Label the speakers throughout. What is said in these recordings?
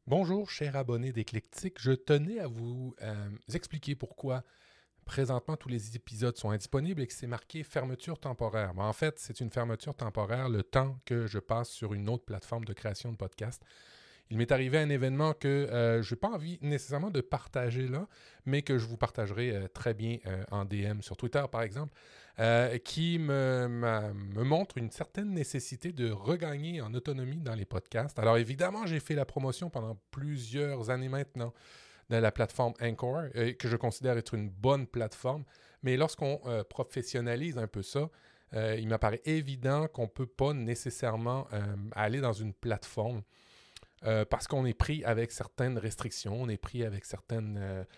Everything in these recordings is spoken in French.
Speaker 1: Bonjour, chers abonnés d'Éclectique. Je tenais à vous expliquer pourquoi présentement tous les épisodes sont indisponibles et que c'est marqué fermeture temporaire. En fait, c'est une fermeture temporaire le temps que je passe sur une autre plateforme de création de podcast. Il m'est arrivé un événement que je n'ai pas envie nécessairement de partager là, mais que je vous partagerai très bien en DM sur Twitter, par exemple, qui me montre une certaine nécessité de regagner en autonomie dans les podcasts. Alors évidemment, j'ai fait la promotion pendant plusieurs années maintenant de la plateforme Anchor, que je considère être une bonne plateforme, mais lorsqu'on professionnalise un peu ça, il m'apparaît évident qu'on ne peut pas nécessairement aller dans une plateforme parce qu'on est pris avec certaines restrictions, on est pris avec certaines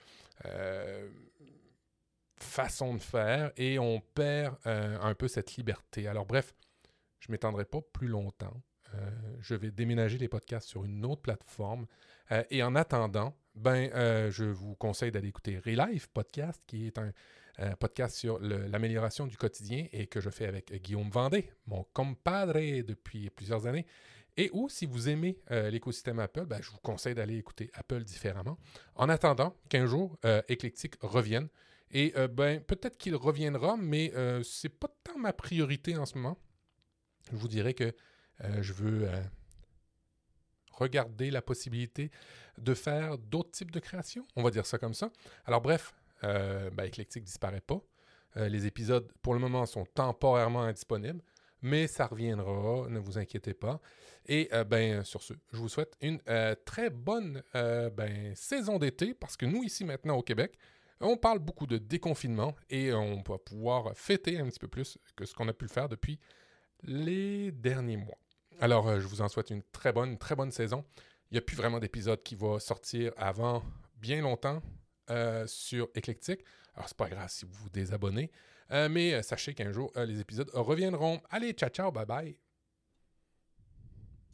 Speaker 1: façons de faire et on perd un peu cette liberté. Alors bref, je ne m'étendrai pas plus longtemps. Je vais déménager les podcasts sur une autre plateforme. Et en attendant, je vous conseille d'aller écouter Relife Podcast, qui est un podcast sur l'amélioration du quotidien et que je fais avec Guillaume Vendée, mon compadre depuis plusieurs années. Et ou, si vous aimez l'écosystème Apple, je vous conseille d'aller écouter Apple différemment. En attendant qu'un jour, Éclectique revienne. Et peut-être qu'il reviendra, mais ce n'est pas tant ma priorité en ce moment. Je vous dirais que je veux regarder la possibilité de faire d'autres types de créations. On va dire ça comme ça. Alors bref, Éclectique ne disparaît pas. Les épisodes, pour le moment, sont temporairement indisponibles, mais ça reviendra, ne vous inquiétez pas. Et sur ce, je vous souhaite une très bonne saison d'été, parce que nous, ici maintenant au Québec, on parle beaucoup de déconfinement et on va pouvoir fêter un petit peu plus que ce qu'on a pu le faire depuis les derniers mois. Alors, je vous en souhaite une très bonne saison. Il n'y a plus vraiment d'épisode qui va sortir avant bien longtemps sur Éclectique. Alors, c'est pas grave si vous vous désabonnez, mais sachez qu'un jour, les épisodes reviendront. Allez, ciao, ciao, bye bye.